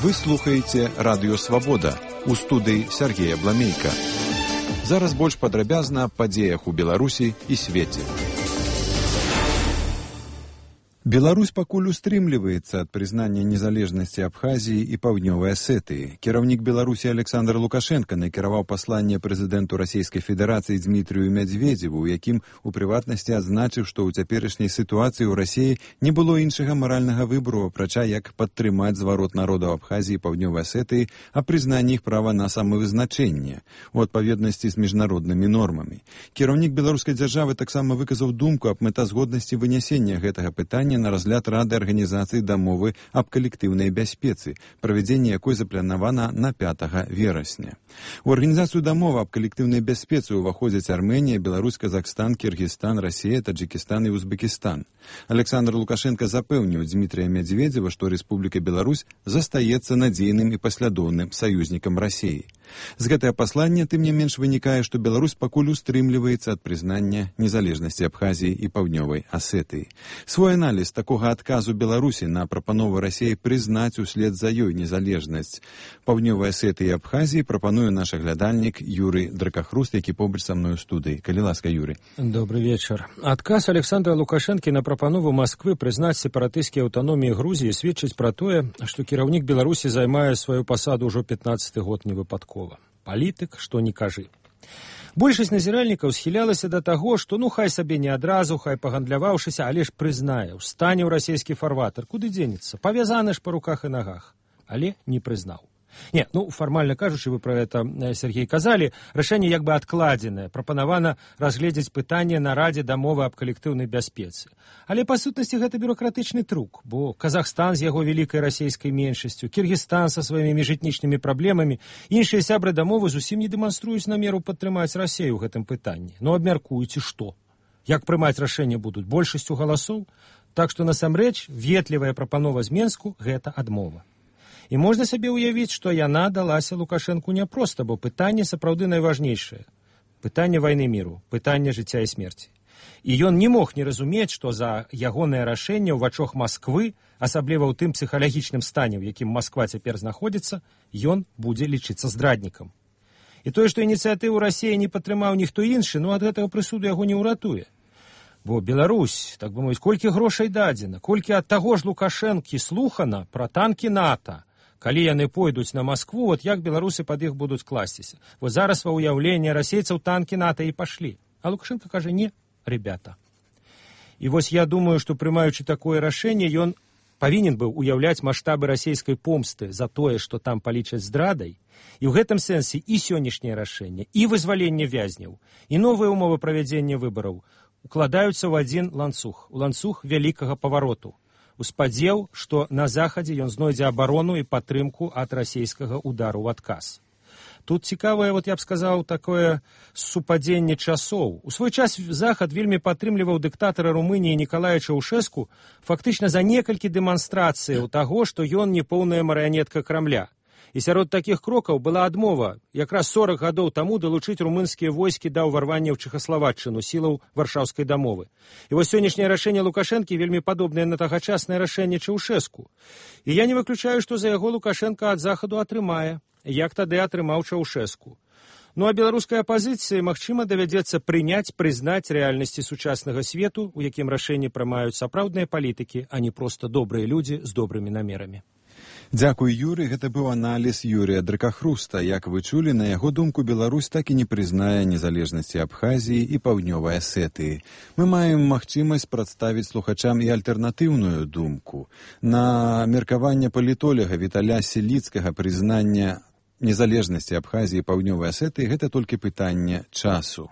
Вы слухаеце Радыё Свабода. У студыі Сергея Бламейка. Зараз больш падрабязна аб падзеях у Беларусі і свеце. Беларусь пакуль устрымліваецца ад прызнання незалежнасці Абхазіі і Паўднёвай Асетыі. Кіраўнік Беларусі Александр Лукашенко накіраваў пасланне прэзідэнту Расійскай Федэрацыі Дмітрію Медведзеву, у якім у прыватнасці адзначыў, што ў цяперашняй сітуацыі ў Расіі не было іншага маральнага выбару, апрача як падтрымаць зварот народаў Абхазіі і Паўднёвай Асетыі а прызнанні іх права на самавызначэнне у адпаведнасці з міжнароднымі нормамі. Кіраўнік беларускай дзяржавы таксама выказаў думку аб мэтазгоднасці вынясення гэтага пытання на разгляд Рады Арганізацыі дамовы аб калектыўнай бяспецы, правядзенне якой запланавана на 5 верасня. У Арганізацыю дамовы аб калектыўнай бяспецы ўваходзяць Арменія, Беларусь, Казахстан, Кіргізстан, Расія, Таджикістан і Узбекістан. Александр Лукашенко запэўніў Дмітрия Медведзева, што Рэспубліка Беларусь застаецца надзейным і паслядоўным саюзнікам Расіі. З гэтага паслання, тым не менш, вынікае, што Беларусь пакуль устрымліваецца ад прызнання незалежнасці Абхазіі і Паўднёвай Асетыі. Свой аналіз такога адказу Беларусі на прапанову Расіі прызнаць услед за ёй незалежнасць Паўднёвай Асетыі і Абхазіі прапануе наш аглядальнік Юрый Дракахруст, які побач са мной у студыі. Калі ласка, Юрый. Добрый вечар. Адказ Александра Лукашэнкі на прапанову Масквы прызнаць сепаратысцкія аўтаноміі Грузіі сведчыць пра тое, што кіраўнік Беларусі займае сваю пасаду ўжо 15-й год невыпадкова. Палітык, што не кажы. Большасць назіральнікаў схілялася да таго, што хай сабе не адразу, хай пагандляваўшыся, але ж прызнае, устане ў расійскі фарватар, куды дзенецца, павязаны ж па руках і нагах, але не прызнаў. Не, фармальна кажучы, вы пра гэта, Сергей, казалі, рашэнне як бы адкладзенае, прапанавана разгледзець пытанне на Радзе дамовы аб калектыўнай бяспецы. Але па сутнасці гэта бюрократычны трук, бо Казахстан з яго вялікай расійскай меншасцю, Кіргізстан са сваімі міжэтнічнымі праблемамі, іншыя сябры дамовы зусім не дэманструюць намеру падтрымаць Расію ў гэтым пытанні. Абмяркуеце што? Як прымаць рашэнне будуць большасцю галасоў? Так што насамрэч ветлівая прапанова з Менску гэта адмова. І можна сабе ўявіць, што яна далася Лукашэнку няпроста, бо пытанне сапраўды найважнейшае. Пытанне вайны міру, пытанне жыцця і смерці. І ён не мог не разумець, што за ягонае рашэнне ў вачах Масквы, асабліва ў тым псіхалагічным стане, у якім Масква цяпер знаходзіцца, ён будзе лічыцца здраднікам. І тое, што ініцыятыву Расіі не падтрымаў ніхто іншы, ад гэтага прысуду яго не ўратуе. Бо Беларусь, так бы мовіць, колькі грошай дадзена, колькі ад таго ж Лукашэнкі слухана пра танкі НАТО, калі яны пойдуць на Маскву, як беларусы пад іх будуць класціся. Зараз ва ўяўленне расейцаў танкі НАТО і пашлі. А Лукашенко кажа, не, ребята. І я думаю, што прымаючы такое рашэнне, ён павінен быў уяўляць маштабы расійскай помсты за тое, што там палічаць здрадай. І ў гэтым сэнсе і сённяшняе рашэнне, і вызваленне вязняў, і новыя ўмовы правядзення выбараў укладаюцца ў адзін ланцуг, у ланцуг вялікага павароту. У спадзеў, што на захадзе ён знойдзе абарону і падтрымку ад расійскага удару ў адказ. Тут цікавае, я б сказаў, такое супадзенне часоў. У свой час Захад вельмі падтрымліваў дыктатара Румыніі Нікалая Чаўшэску фактычна за некалькі дэманстрацыяў таго, што ён не поўная марыянетка Крамля. І сярод такіх крокаў была адмова якраз 40 гадоў таму далучыць румынскія войскі да ўварвання ў Чэхаславаччыну сілаў Варшаўскай дамовы. І сённяшняе рашэнне Лукашэнкі вельмі падобнае на тагачаснае рашэнне Чаўшэску. І я не выключаю, што за яго Лукашэнка ад Захаду атрымае, як тады атрымаў Чаўшэску. А беларускай апазіцыі, магчыма, давядзецца прызнаць рэальнасці сучаснага свету, у якім рашэнні прымаюць сапраўдныя палітыкі, а не проста добрыя людзі з добрымі намерамі. Дзякуй, Юрый. Гэта быў аналіз Юрыя Дракахруста. Як вы чулі, на яго думку, Беларусь так і не прызнае незалежнасці Абхазіі і Паўднёвай Асетыі. Мы маем магчымасць прадставіць слухачам і альтэрнатыўную думку. На меркаванне палітоляга Віталя Селіцкага прызнання незалежнасці Абхазіі і Паўднёвай Асетыі гэта толькі пытанне часу.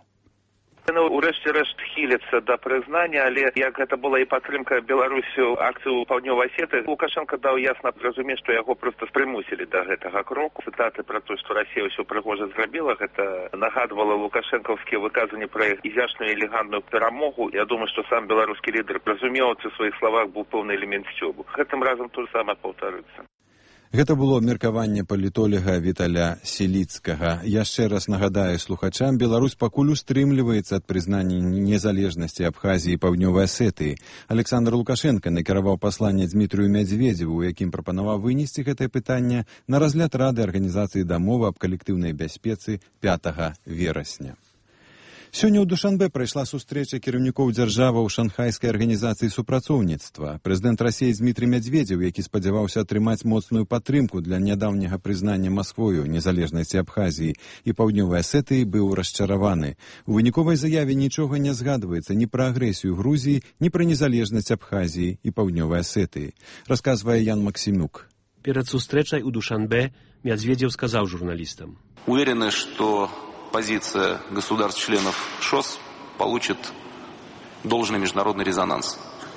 Урэшце рэшт хіліцца да прызнання, але як гэта была і падтрымка Беларусю акцыю Паўднёвай Асеты, Лукашенко даў ясна зразумець, што яго проста прымусілі да гэтага кроку. Цытаты пра тое, што Расія ўсё прыгожа зрабіла, гэта нагадвала лукашэнкаўскія выказванні пра изящную і элегантную перамогу. Я думаю, што сам беларускі лідар разумеў, у сваіх словах быў пэўны элемент сцёбу. Гэтым разам то ж самае паўтарыцца. Гэта было меркаванне палітолага Віталя Селіцкага. Яшчэ раз нагадаю слухачам, Беларусь пакуль устрымліваецца ад прызнання незалежнасці Абхазіі і Паўднёвай Асетыі. Александр Лукашенко накіраваў пасланне Дмітрию Медведеву, у якім прапанаваў вынесці гэтае пытанне на разгляд Рады Арганізацыі дамовы аб калектыўнай бяспецы 5 верасня. Сёння ў Душанбе прайшла сустрэча кіраўнікоў дзяржаваў Шанхайскай арганізацыі супрацоўніцтва. Прэзідэнт Расіі Дмітрий Медведев, які спадзяваўся атрымаць моцную падтрымку для нядаўняга прызнання Масквою незалежнасці Абхазіі і Паўднёвай Асетыі, быў расчараваны. У выніковай заяве нічога не згадваецца ні пра агрэсію Грузіі, ні пра незалежнасць Абхазіі і Паўднёвай Асетыі. Расказвае Ян Максимюк. Перед сустрэчай у Душанбе Медведев сказал журналистам: «Уверены, что позиция государств-членов ШОС получит должный международный резонанс.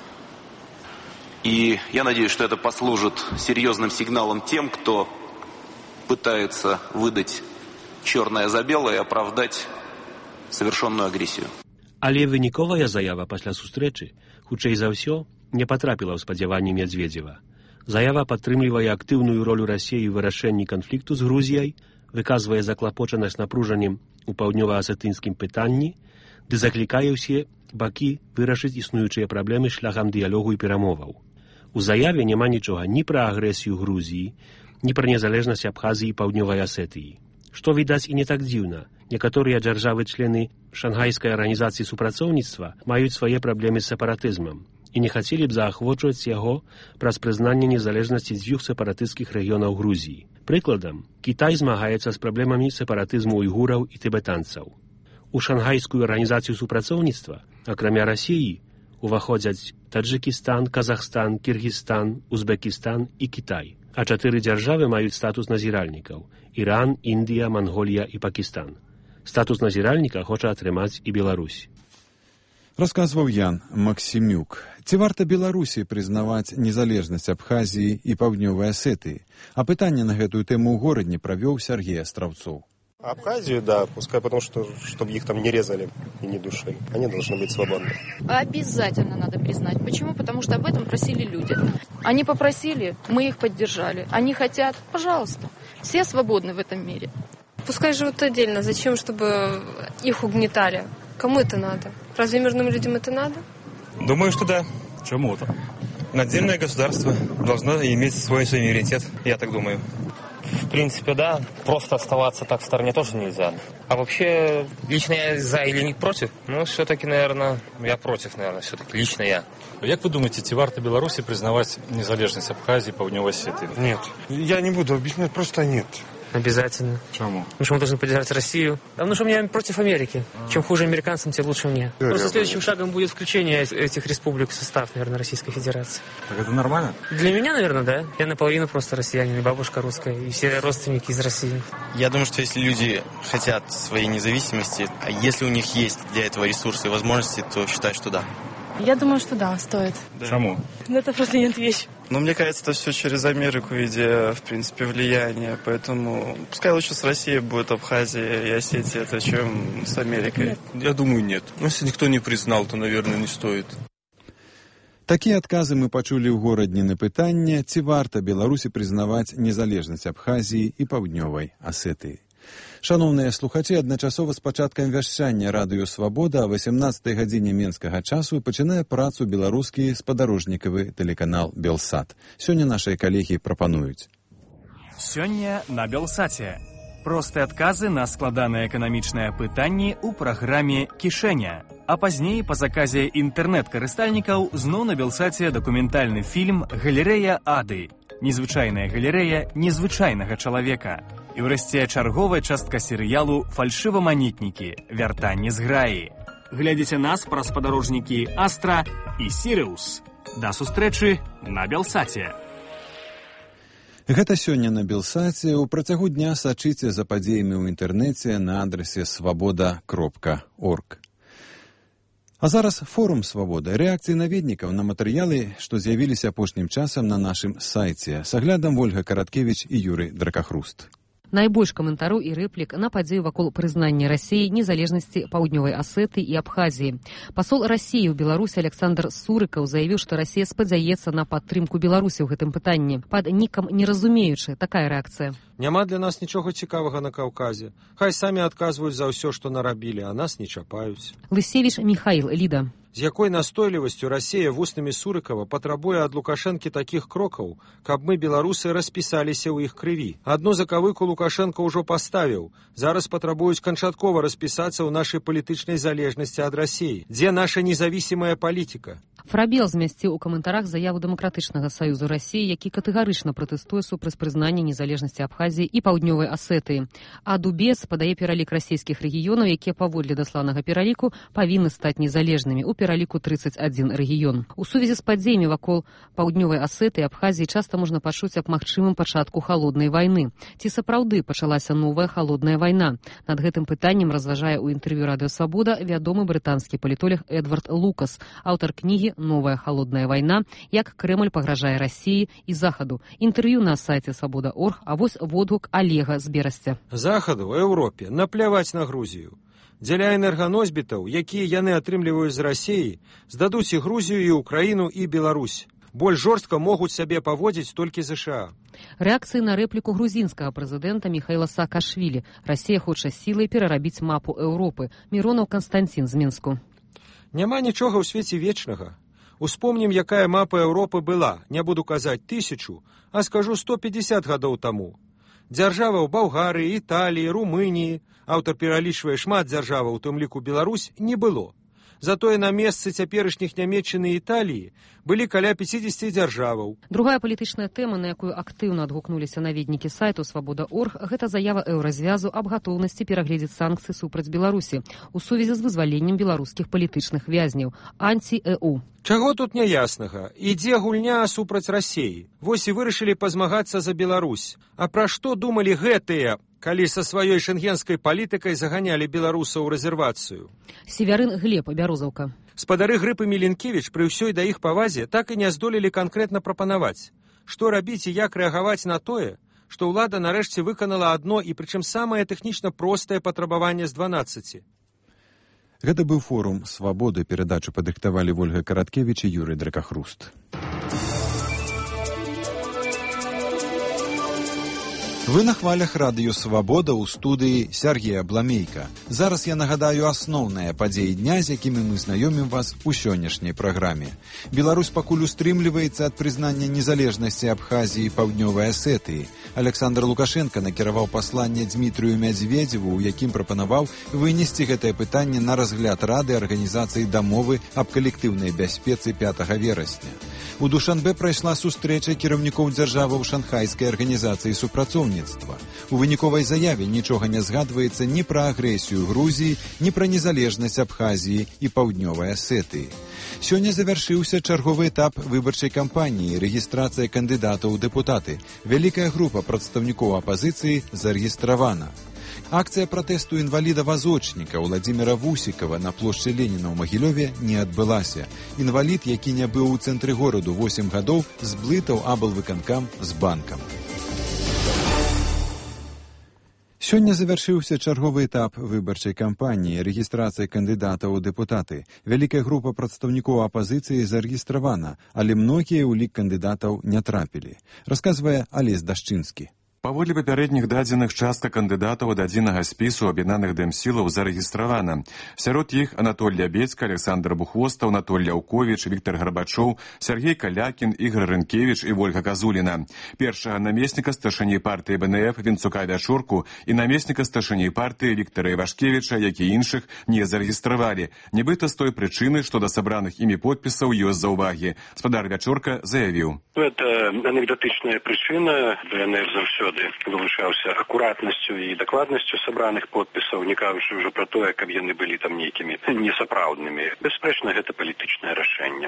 И я надеюсь, что это послужит серьезным сигналом тем, кто пытается выдать черное за белое и оправдать совершенную агрессию». Але выніковая заява пасля сустрэчы, хутчэй за ўсё, не патрапіла ў спадзяванні Медведева. Заява падтрымлівае актыўную ролю Расіі ў вырашэнні канфлікту з Грузіяй, выказвае заклапочанасць напружаннем у паўднёва-асетынскім пытанні, ды заклікае ўсе бакі вырашыць існуючыя праблемы шляхам дыялогу і перамоваў. У заяве няма нічога ні пра агрэсію Грузіі, ні пра незалежнасць Абхазіі і Паўднёвай Асетыі. Што, відаць, і не так дзіўна. Некаторыя дзяржавы-члены Шанхайскай арганізацыі супрацоўніцтва маюць свае праблемы з сепаратызмам і не хацелі б заахвочваць яго праз прызнанне незалежнасці дзвюх сепаратысцкіх рэгіёнаў Грузіі. Прыкладам, Кітай змагаецца з праблемамі сепаратызму уйгураў і тыбетанцаў. У Шанхайскую арганізацыю супрацоўніцтва, акрамя Расіі, уваходзяць Таджыкістан, Казахстан, Кіргізстан, Узбекістан і Кітай. А 4 дзяржавы маюць статус назіральнікаў: Іран, Індыя, Манголія і Пакістан. Статус назіральніка хоча атрымаць і Беларусь. Расказваў Ян Максимюк. Ці варта Беларусі прызнаваць незалежнасць Абхазіі і Паўднёвай Асетыі? А пытанне на гэтую тэму ў горадні правёў Сергей Астраўцоў. Абхазию, да, пускай, потому что, чтобы их там не резали и не душили. Они должны быть свободны. Обязательно надо признать. Почему? Потому что об этом просили люди. Они попросили, мы их поддержали. Они хотят, пожалуйста. Все свободны в этом мире. Пускай живут отдельно. Зачем, чтобы их угнетали? Кому это надо? Разве мирным людям это надо? Думаю, что да. Чему-то. Отдельное государство должно иметь свой суверенитет, я так думаю. В принципе, да. Просто оставаться так в стороне тоже нельзя. А вообще, лично я за или не против? Ну, все-таки, наверное, я против, наверное, все-таки, лично я. Як вы думаете, ці варта Беларусі прызнаваць незалежнасць Абхазіі і Паўднёвай Асетыі? Нет. Я не буду объяснять, просто нет. Обязательно. Чему? Потому что мы должны поддержать Россию. Потому что у меня против Америки. Чем хуже американцам, тем лучше мне. Просто следующим шагом будет включение этих республик в состав, наверное, Российской Федерации. Так это нормально? Для меня, наверное, да. Я наполовину просто россиянин, и бабушка русская, и все родственники из России. Я думаю, что если люди хотят своей независимости, а если у них есть для этого ресурсы и возможности, то считаю, что да. Я думаю, что да, стоит. Да. Чему? Ну, это просто нет вещь. Ну, мне кажется, это все через Америку, идея, в принципе, влияния. Поэтому пускай лучше с Россией будет Абхазия и Осетия, это чем с Америкой. Нет, я думаю, нет. Но если никто не признал, то, наверное, не стоит. Такія адказы мы пачулі ў горадні на пытанне, ці варта Беларусі прызнаваць незалежнасць Абхазіі і Паўднёвай Асетыі. Шановныя слухачы, адначасова з пачаткам вяшчання радыё «Свабода» о 18 гадзіне менскага часу пачынае працу беларускі спадарожнікавы тэлеканал «Белсат». Сёння нашыя калегі прапануюць. Сёння на «Белсаце». Простыя адказы на складаныя эканамічныя пытанні ў праграме «Кішэня». А пазней па заказе інтэрнэт-карыстальнікаў зноў на «Белсаце» дакументальны фільм «Галерэя Ады». Незвычайная галерэя незвычайнага чалавека. І ўрэшце чарговая частка серыялу «Фальшываманетнікі. Вяртанне з граі». Глядзіце нас праз спадарожнікі «Астра» і «Сірыус». Да сустрэчы на «Белсаце». Гэта сёння на «Белсаце». У працягу дня сачыце за падзеямі ў інтэрнэце на адрасе свабода.орг. А зараз форум «Свабода». Рэакцыі наведнікаў на матэрыялы, што з'явіліся апошнім часам на нашым сайце. С аглядам Ольга Караткевіч і Юрый Дракахруст. Найбольш каментараў і рэплік на падзею вакол прызнання Расіі незалежнасці Паўднёвай Асетыі і Абхазіі. Пасол Расіі ў Беларусі Александр Сурыкаў заявіў, што Расія спадзяецца на падтрымку Беларусі ў гэтым пытанні. Пад нікам не разумеючы, такая рэакцыя. Няма для нас нічога цікавага на Каўказе. Хай самі адказваюць за ўсё, што нарабілі, а нас не чапаюць. Лысевіч Михаил, Ліда. З якой настойлівасцю Расія вуснамі Сурыкава патрабуе ад Лукашэнкі такіх крокаў, каб мы, беларусы, распісаліся ў іх крыві. Адну закавыку Лукашэнка ўжо паставіў. Зараз патрабуюць канчаткова распісацца ў нашай палітычнай залежнасці ад Расіі. Дзе наша незавісімая палітыка? Фрабел змясціў у каментарах заяву Дэмакратычнага саюзу Расіі, які катэгарычна пратэстуе супраць прызнання незалежнасці Абхазіі і Паўднёвай Асетыі. А Дубец падае пералік расійскіх рэгіёнаў, якія паводле дасланага пераліку павінны стаць незалежнымі. У пераліку 31 рэгіён. У сувязі з падзеямі вакол Паўднёвай Асетыі і Абхазіі часта можна пачуць аб магчымым пачатку халоднай вайны. Ці сапраўды пачалася новая халодная вайна? Над гэтым пытаннем разважае ў інтэрв'ю Радыё Свабода вядомы брытанскі палітолог Эдвард Лукас, аўтар кнігі «Новая холодная война. Як Кремль пагражае Расіі і Захаду». Інтэрв'ю на сайце Свабода.орг, а вось водгук Олега з Берасця. Захаду, Еўропе, напляваць на Грузію. Дзеля энерганосьбітаў, якія яны атрымліваюць з Расіі, здадуць і Грузію, і Украіну, і Беларусь. Больш жорстка могуць сябе паводзіць толькі ЗША. Рэакцыі на рэпліку грузінскага прэзідэнта Міхаіла Саакашвілі. Расія хоча сілай перарабіць мапу Еўропы. Міронаў Канстанцін з Мінску. Няма нічога ў свеце вечнага. Успомнім, якая мапа Еўропы была, не буду казаць 1000, а скажу 150 гадоў таму. Дзяржаваў Балгарыі, Італіі, Румыніі, аўтар пералічвае шмат дзяржаваў, у тым ліку Беларусь, не было. Затое на месцы цяперашніх Нямецчыны і Італіі былі каля 50 дзяржаваў. Другая палітычная тэма, на якую актыўна адгукнуліся наведнікі сайту Свабода.орг, гэта заява Еўразвязу аб гатоўнасці перагледзець санкцыі супраць Беларусі ў сувязі з вызваленнем беларускіх палітычных вязняў, анці-ЭУ. Чаго тут няяснага? Ідзе гульня супраць Расіі. Вось і вырашылі пазмагацца за Беларусь. А пра што думалі гэтыя, калі са сваёй шэнгенскай палітыкай заганялі беларусаў у рэзервацыю? Севярын Глеб, Бярозаўка. Спадары Грыпы Міленкевіч пры ўсёй да іх павазе так і не здолелі канкрэтна прапанаваць. Што рабіць і як рэагаваць на тое, што ўлада нарэшце выканала адно і прычым самае тэхнічна простае патрабаванне з 12. Гэта быў форум «Свабоды». Перадачу падрыхтавалі Вольга Караткевіч і Юрый Дракахруст. Вы на хвалях радыё «Свабода» ў студыі Сергея Бламейка. Зараз я нагадаю асноўныя падзеі дня, з якімі мы знаёмім вас у сённяшняй праграме. Беларусь пакуль устрымліваецца ад прызнання незалежнасці Абхазіі і Паўднёвай Асетыі. Александр Лукашенко накіраваў пасланне Дмітрыю Мядзведзеву, у якім прапанаваў вынесці гэтае пытанне на разгляд Рады Арганізацыі дамовы аб калектыўнай бяспецы 5 верасня. У Душанбе прайшла сустрэча кіраўнікоў дзяржаваў Шанхайскай арганізацыі супрацоўніцтва. У выніковай заяве нічога не згадваецца ні пра агрэсію Грузіі, ні пра незалежнасць Абхазіі і Паўднёвай Асетыі. Сёння завяршыўся чарговы этап выбарчай кампаніі, рэгістрацыя кандыдатаў у дэпутаты. Вялікая група прадстаўнікоў апазіцыі зарэгістравана. Акцыя пратэсту інваліда-вазочніка Владзіміра Вусікава на плошчы Леніна ў Магілёве не адбылася. Інвалід, які не быў у цэнтры гораду 8 гадоў, зблытаў аблвыканкам з банкам. Сёння завяршыўся чарговы этап выбарчай кампаніі, рэгістрацыя кандыдатаў у дэпутаты. Вялікая група прадстаўнікоў апазіцыі зарэгістравана, але многія ў лік кандыдатаў не трапілі. Расказвае Алесь Дашчынскі. Паводле папярэдніх дадзеных частка кандыдатаў ад адзінага спісу аб'яднаных дэмсілаў зарэгістравана. Сярод іх Анатоль Лябецька, Александр Бухвостаў, Анатоль Ляўковіч, Віктор Гарбачоў, Сергей Калякін, Ігор Рынкевіч і Вольга Казуліна. Першага намесніка старшыні партыі БНФ Вінцука Вячурку і намесніка старшыні партыі Віктора Івашкевіча, як і іншых, не зарэгістравалі. Нібыта з той прычыны, што да сабраных імі подпісаў ёсць заўвагі. Спадар Вячурка заявіў. Гэта анекдотычная прычына. БНФ заўсёды вылучаўся акуратнасцю і дакладнасцю сабраных подпісаў, не кажучы ўжо пра тое, каб яны былі там нейкімі несапраўднымі. Бясспрэчна, гэта палітычнае рашэнне.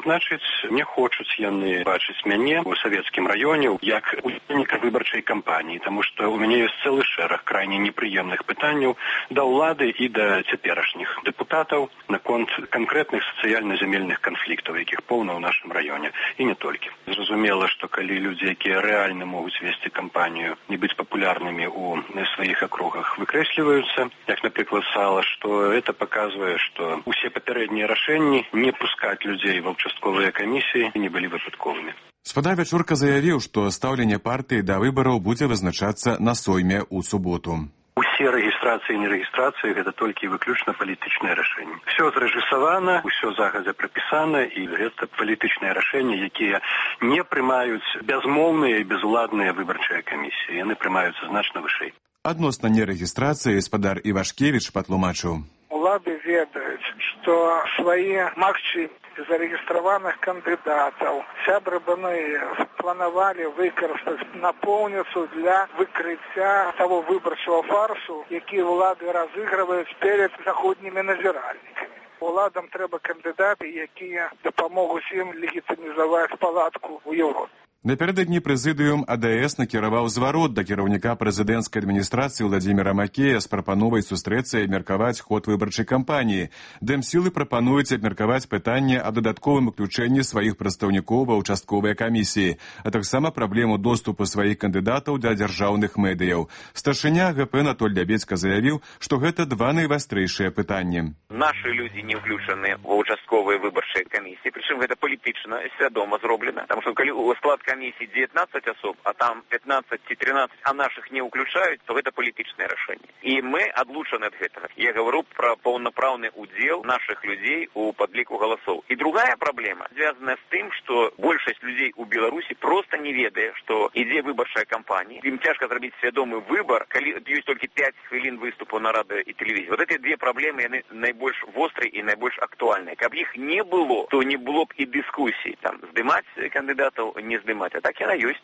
значыць, не хочуць яны бачыць мяне ў савецкім раёне як удзельніка выбарчай кампаніі, таму што ў мяне ёсць цэлы шэраг крайне непрыемных пытанняў да ўлады і да цяперашніх дэпутатаў наконт канкрэтных сацыяльна-зямельных канфліктаў, якіх поўна ў нашым раёне, і не толькі. Зразумела, што калі людзі, якія рэальна могуць весці кампанію, не быць папулярнымі ў сваіх акругах, выкрэсліваюцца, як, напрыклад, Сала, што это паказвае, што усе папярэднія рашэнні не пускаць людзей ва ўчастковыя камісіі не былі выпадковымі. Спадар Вячурка заявіў, што стаўленне партыі да выбараў будзе вызначацца на сойме ў суботу. Усе рэгістрацыі і нерэгістрацыі гэта толькі выключна палітычнае рашэнне. Усё зрэжысавана, усё загадзя прапісана, і гэта палітычныя рашэнні, якія не прымаюць бязмоўныя і безуладныя выбарчыя камісіі. Яны прымаюцца значна вышэй. Адносна нерэгістрацыі спадар Івашкевіч патлумачыў. Улады ведаюць, што свае магчымасці зарэгістраваных кандыдатаў сябры БНС планавалі выкарыстаць напоўніцу для выкрыцця таго выбарчага фарсу, які ўлады разыгрываюць перад заходнімі назіральнікамі. Уладам трэба кандыдаты, якія дапамогуць ім легітымізаваць палатку ў Еўропе. Напярэдадні прэзідыум АДС накіраваў зварот да кіраўніка прэзідэнцкай адміністрацыі Владзіміра Макея з прапановай сустрэцца і абмеркаваць ход выбарчай кампаніі. Дэмсілы прапануюць абмеркаваць пытанне аб дадатковым уключэнні сваіх прадстаўнікоў ва ўчастковыя камісіі, а таксама праблему доступу сваіх кандыдатаў да дзяржаўных медыяў. Старшыня ГП Анатоль Лябедзька заявіў, што гэта два найвастрейшыя пытанні. Нашы людзі не ўключаны ва ўчастковыя выбарчыя камісіі, прычым гэта палітычна свядома зроблена, таму што калі ў склад комиссии 19 особ, а там 15 и 13, а наших не включают, то это политичное решение. И мы отлучены от этого. Я говорю про полноправный удел наших людей у подлику голосов. И другая проблема, связанная с тем, что большинство людей у Беларуси просто не ведает, что идея выборчая кампания. Им тяжко сделать сведомый выбор, когда есть только 5 хвилин выступа на радио и телевизии. Вот эти две проблемы, они наибольш острые и наибольш актуальные. Как бы их не было, то не было бы и дискуссий. Там, сдымать кандидатов, не сдымать. А так яна ёсць.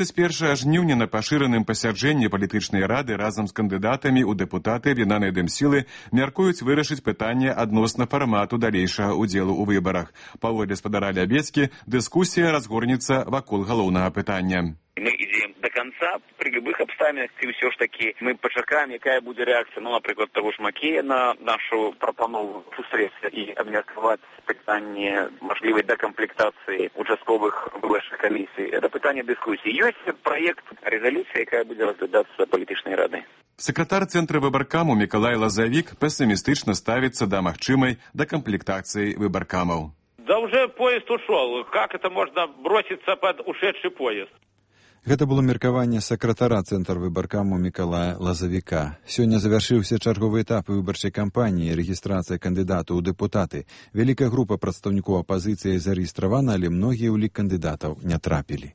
31 жніўня на пашыраным пасяджэнні палітычнай рады разам з кандыдатамі ў дэпутаты аб'яднанай дэмсілы мяркуюць вырашыць пытанне адносна фармату далейшага ўдзелу ў выбарах. Паводле спадара Лябедзькі, дыскусія разгорнецца вакол галоўнага пытання. Мы идем до конца, при любых обставинах, и все ж таки мы почакаем, какая будет реакция, ну, например, того же Макея на нашу пропанову сустрэцца и обмерковать питание можливой декомплектации участковых выборчих комиссий. Это питание дискуссии. Есть проект резолюции, какая будет разглядаться политичной радой. Сакратар Цэнтра выбаркаму Мікалай Лазавік пессимистично ставится до магчымай декомплектации выбаркамаў. Да уже поезд ушел. Как это можно броситься под ушедший поезд? Гэта было меркаванне сакратара Цэнтра выбаркаму Мікалая Лазавіка. Сёння завяршыўся чарговы этап выбарчай кампаніі, рэгістрацыя кандыдатаў у дэпутаты. Вялікая група прадстаўнікоў апазіцыі зарэгістравана, але многія ў лік кандыдатаў не трапілі.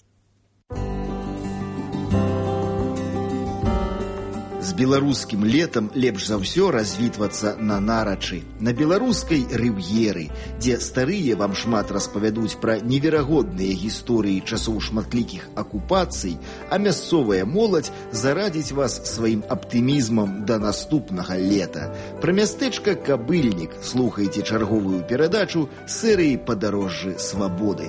З беларускім летам лепш за ўсё развітвацца на нарачы, на беларускай рыв'еры, дзе старыя вам шмат распавядуць пра неверагодныя гісторыі часоў шматлікіх акупацый, а мясцовая моладзь зарадзіць вас сваім аптымізмам да наступнага лета. Пра мястэчка Кабыльнік слухайце чарговую перадачу серыі «Падарожжы свабоды».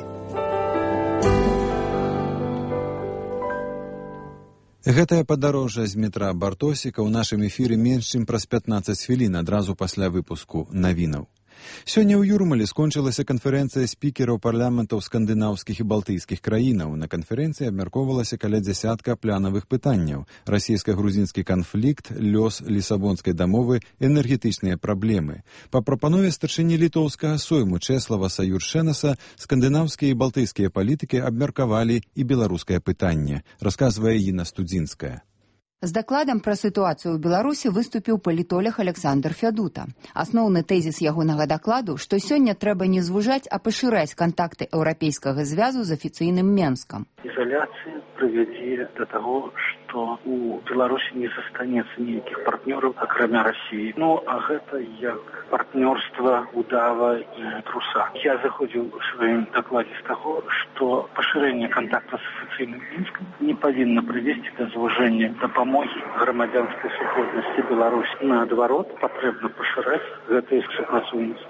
Гэтае падарожжа з метра Бартосіка ў нашым эфіры менш чым праз 15 хвілін адразу пасля выпуску навінаў. Сёння ў Юрмалі скончылася канферэнцыя спікераў парламентаў скандынаўскіх і балтыйскіх краінаў. На канферэнцыі абмяркоўвалася каля дзясятка планавых пытанняў: расійска-грузінскі канфлікт, лёс лісабонскай дамовы, энергетычныя праблемы. Па прапанове старшыні літоўскага сойму Чэслава Саюршэнаса скандынаўскія і балтыйскія палітыкі абмеркавалі і беларускае пытанне, расказвае Інна Студзінская. З дакладам пра сітуацыю ў Беларусі выступіў палітолог Александр Фядута. Асноўны тэзіс ягонага дакладу, што сёння трэба не звужаць, а пашыраць кантакты еўрапейскага звязу з афіцыйным Менскам. Изоляция приведет до того, что у Беларуси не застанется никаких партнеров, окромя России. Ну, а это як партнерство удава и труса. Я заходил в своем докладе с того, что поширение контактов с официальным Минском не повинно привести до звужения допомоги громадянской супольности Беларуси. Наоборот, потребно поширать это супрацоўніцтва.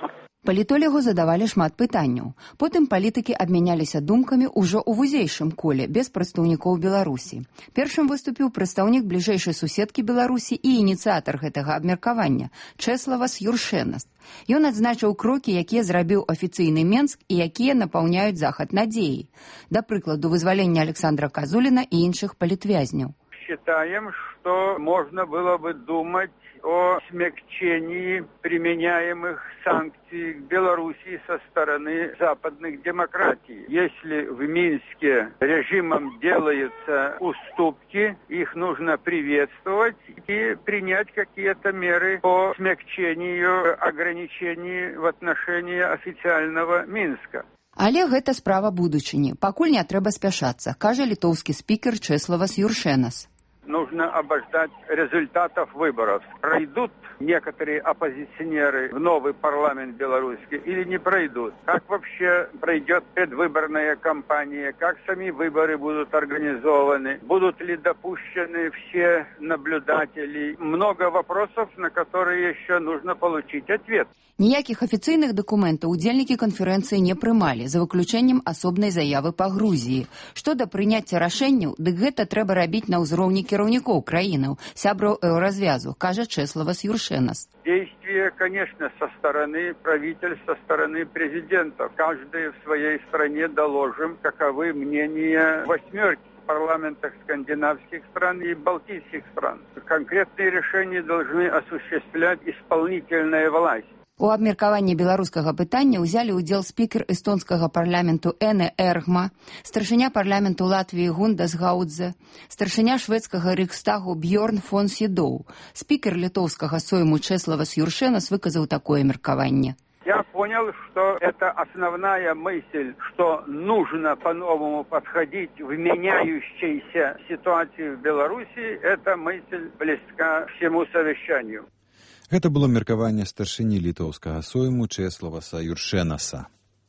Палітолегу задавалі шмат пытанняў. Потым палітыкі абмяняліся думкамі ўжо ў вузейшым коле, без прадстаўнікоў Беларусі. Першым выступіў прадстаўнік бліжэйшай суседкі Беларусі і ініцыятар гэтага абмеркавання Чэславас Юршэнас. Ён адзначыў крокі, якія зрабіў афіцыйны Менск і якія напаўняюць захад надзеяй. Да прыкладу, вызвалення Александра Казуліна і іншых палітвязняў. Считаем, что можно было бы думать о смягчении применяемых санкций к Белоруссии со стороны западных демократий. Если в Минске режимом делаются уступки, их нужно приветствовать и принять какие-то меры по смягчению ограничений в отношении официального Минска. Але гэта справа будучыні. Пакуль не трэба спяшацца, кажа літоўскі спікер Чэславас Юршэнас. Нужно обождать результатов выборов. Пройдут некоторые оппозиционеры в новый парламент белорусский или не пройдут? Как вообще пройдет предвыборная кампания? Как сами выборы будут организованы? Будут ли допущены все наблюдатели? Много вопросов, на которые еще нужно получить ответ. Ніякіх афіцыйных дакументаў удзельнікі канферэнцыі не прымалі, за выключэннем асобнай заявы па Грузіі. Што да прыняцця рашэнняў, дык гэта трэба рабіць на ўзроўні кіраўнікоў краінаў, сябраў еўразвязу, кажа Чэславас Юршэнас. Действия, конечно, со стороны правительств, со стороны президента. Каждый в своей стране доложим, каковы мнения восьмерки в парламентах скандинавских стран и балтийских стран. Конкретные решения должны осуществлять исполнительная власть. У абмеркаванні беларускага пытання ўзялі ўдзел спікер эстонскага парламенту Эне Эргма, старшыня парламенту Латвіі Гундас Гаудзе, старшыня шведскага рыкстагу Бьорн фон Сідоу. Спікер літоўскага сойму Чэславас Юршэнас выказаў такое меркаванне. Я понял, что это основная мысль, что нужно по-новому подходить в меняющейся ситуации в Беларуси. Эта мысль близка всему совещанию. Гэта было меркаванне старшыні літоўскага сойму Чэславаса Юршэнаса.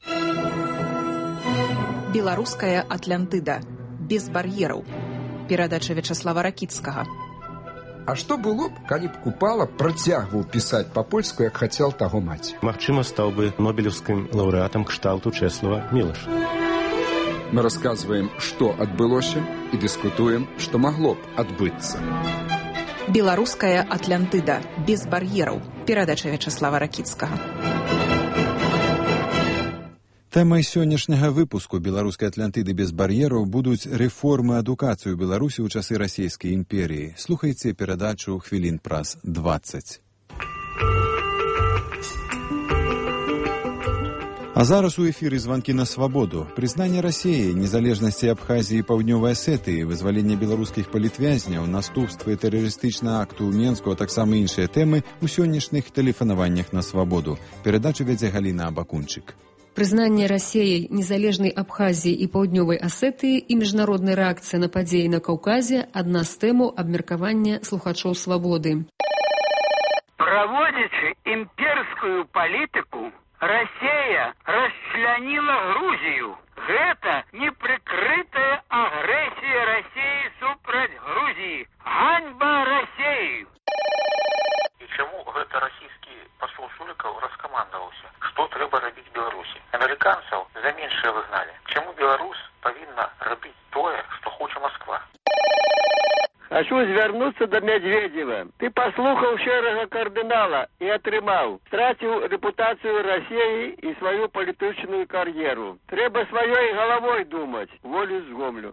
Беларуская Атлантыда. Без бар'ераў. Перадача Вячаслава Ракіцкага. А што было б, калі б Купала працягваў пісаць па-польску, як хацеў таго маці? Магчыма, стаў бы нобелеўскім лаўрэатам кшталту Чэслава Мілаша. Мы расказваем, што адбылося, і дыскутуем, што магло б адбыцца. Беларуская Атлантыда. Без бар'ераў. Перадача Вячаслава Ракіцкага. Тэмай сённяшняга выпуску беларускай Атлантыды без бар'ераў будуць рэформы адукацыі ў Беларусі ў часы расійскай імперіі. Слухайце перадачу хвілін праз 20. А зараз у эфіры званкі на свабоду. Прызнанне Расіі, незалежнасці Абхазіі і Паўднёвай Асетыі, вызваленне беларускіх палітвязняў, наступствы тэрарыстычнага акту ў Менску, а таксама іншыя тэмы ў сённяшніх тэлефанаваннях на свабоду. Перадачу вядзе Галіна Абакунчык. Прызнанне Расіяй незалежнай Абхазіі і Паўднёвай Асетыі і міжнародная рэакцыя на падзеі на Каўказе – адна з тэмаў абмеркавання слухачоў свабоды. Праводзячы імперскую палітыку, Россия расчленила Грузию. Это неприкрытая агрессия России супраць Грузии. Ганьба России! И чему это российский посол Шуриков раскомандовался? Что треба робить Беларуси? Американцев за меньшее выгнали. Чему Беларусь повинна робить тое, что хочет Москва? Хочу звярнуцца да Медведева. Ты паслухаў шэрага кардынала і атрымаў. Страціў рэпутацыю Расіі і сваю палітычную кар'еру. Трэба сваёй галавой думаць. Волю згомлю.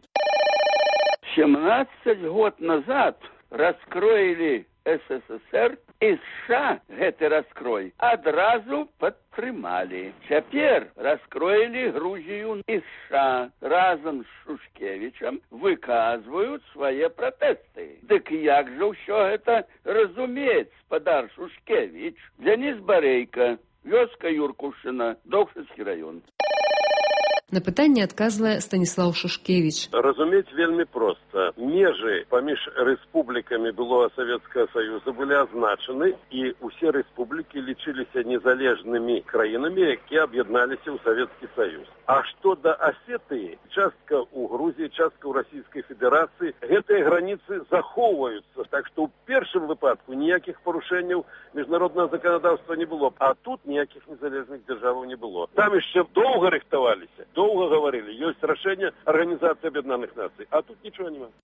17 год назад раскроили СССР, и США гэты раскрой адразу падтрымалі. Цяпер раскроили Грузию, и США разом с Шушкевичем выказывают свои протесты. Дык як же ўсё гэта разумець, спадар Шушкевич? Денис Барейко, вёска Юркушина, Докшинский район. На пытанне адказвае Станіслаў Шушкевіч. Разумець вельмі проста. Межы паміж рэспублікамі былога Савецкага Саюза былі азначаны, і ўсе рэспублікі лічыліся незалежнымі краінамі, якія аб'ядналіся ў Савецкі Саюз. А што да Асетыі, частка ў Грузіі, частка ў Расійскай Федэрацыі, гэтыя граніцы захоўваюцца. Так што ў першым выпадку ніякіх парушэнняў міжнароднага заканадаўства не было, а тут ніякіх незалежных дзяржаваў не было. Там яшчэ доўга рыхтаваліся, доўга гаварылі, ёсць рашэнне Арганізацыі Аб'яднаных Нацый, а тут нічога няма.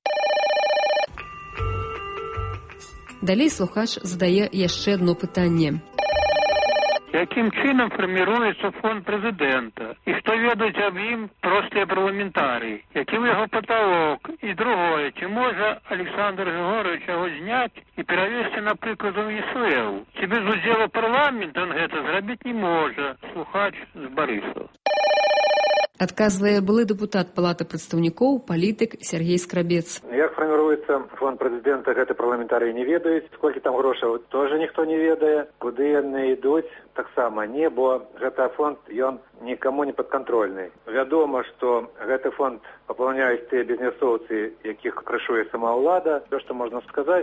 Далей слухач задае яшчэ одно пытанне. Якім чынам фарміруецца фонд прэзідэнта? І што ведаюць аб ім простыя парламентарыі? Які ў яго паталок? І другое, ці можа Александр Григорович яго зняць і перавесці, напрыклад, у Венесуэлу? Ці без удзелу парламента он гэта зрабіць не можа? Слухач з Барысаў. Адказвае былы дэпутат Палаты прадстаўнікоў, палітык Сергей Скрабец. Як фарміруецца фонд прэзідэнта, гэта парламентарыі не ведаюць. Сколькі там грошаў, тоже ніхто не ведае. Куды яны ідуць, таксама не, бо гэты фонд, ён нікому не падкантрольны. Вядома, што гэты фонд папаўняюць тыя бізнесоўцы, якіх крышуе сама ўлада. То, што можна сказаць.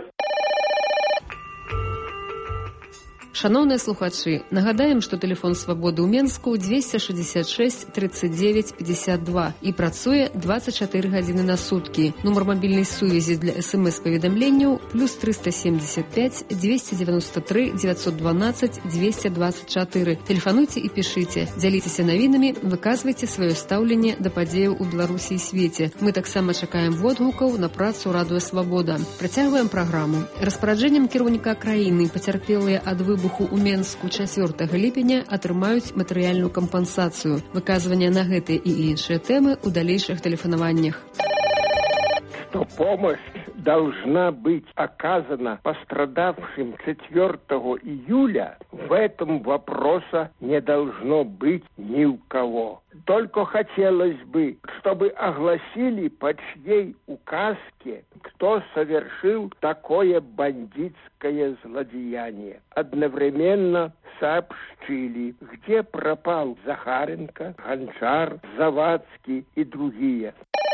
Шановныя слухачы, нагадаем, што тэлефон свабоды ў Менску 266 39 52 і працуе 24 гадзіны на суткі. Нумар мабільнай сувязі для СМС-паведамленняў + 375 293 912 224. Тэлефануйце і пішыце, дзяліцеся навінамі, выказвайце сваё стаўленне да падзеяў у Беларусі і свеце. Мы таксама чакаем водгукаў на працу Радыё Свабода. Працягваем праграму. Распараджэннем кіраўніка краіны пацярпелыя ад выбуху у Менску 4 ліпеня атрымаюць матэрыяльную кампенсацыю. Выказванне на гэтыя і іншыя тэмы ў далейшых тэлефанаваннях. Что помощь должна быть оказана пострадавшим 4 июля, в этом вопроса не должно быть ни у кого. Только хотелось бы, чтобы огласили по чьей указке, кто совершил такое бандитское злодеяние. Одновременно сообщили, где пропал Захаренко, Гончар, Завадский и другие.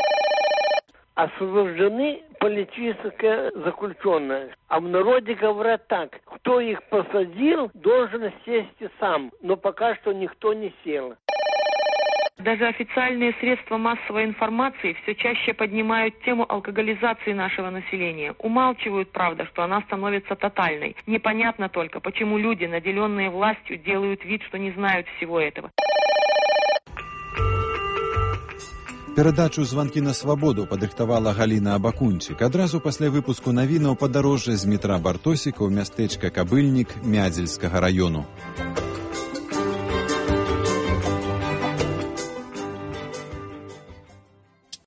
Освобождены политические заключенные. А в народе говорят так: кто их посадил, должен сесть и сам. Но пока что никто не сел. Даже официальные средства массовой информации все чаще поднимают тему алкоголизации нашего населения. Умалчивают, правда, что она становится тотальной. Непонятно только, почему люди, наделенные властью, делают вид, что не знают всего этого. Перадачу «Званкі на свабоду» падрыхтавала Галіна Абакунчык. Адразу пасля выпуску навінаў падарожжа з метра Бартосіка ў мястэчка Кабыльнік Мядзельскага раёну.